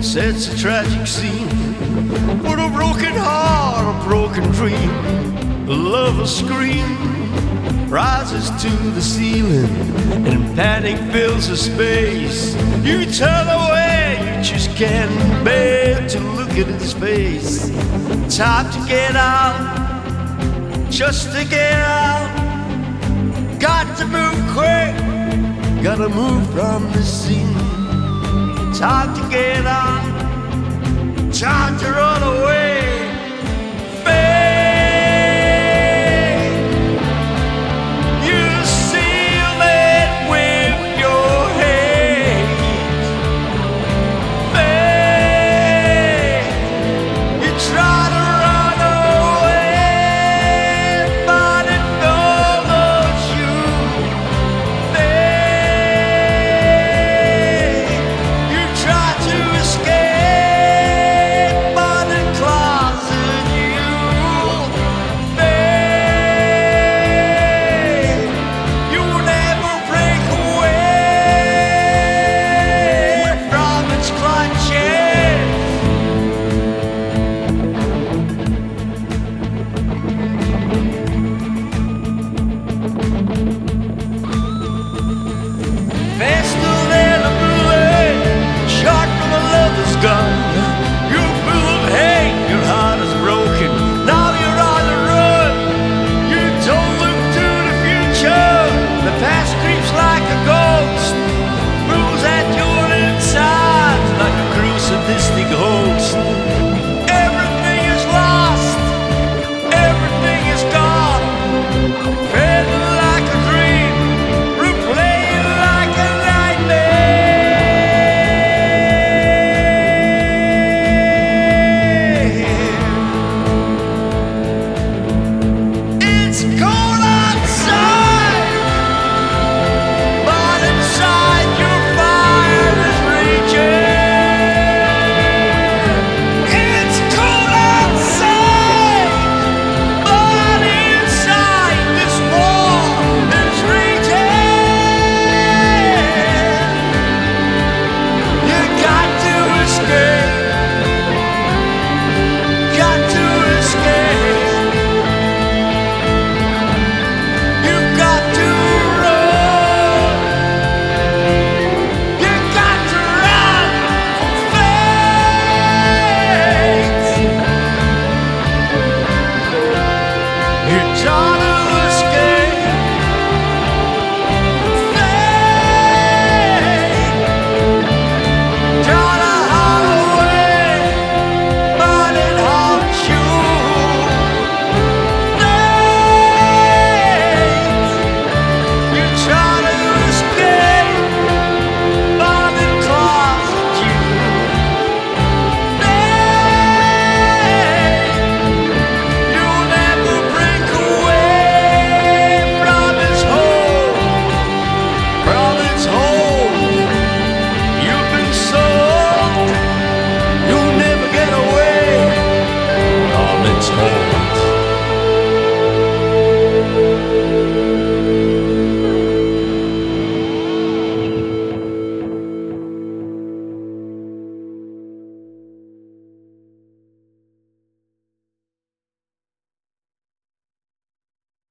sets a tragic scene. With a broken heart, a broken dream, a lover scream rises to the ceiling, and panic fills the space. You turn away, you just can't bear to look at his face. Time to get out, just to get out. Got to move quick, gotta move from the scene. Time to get out, time to run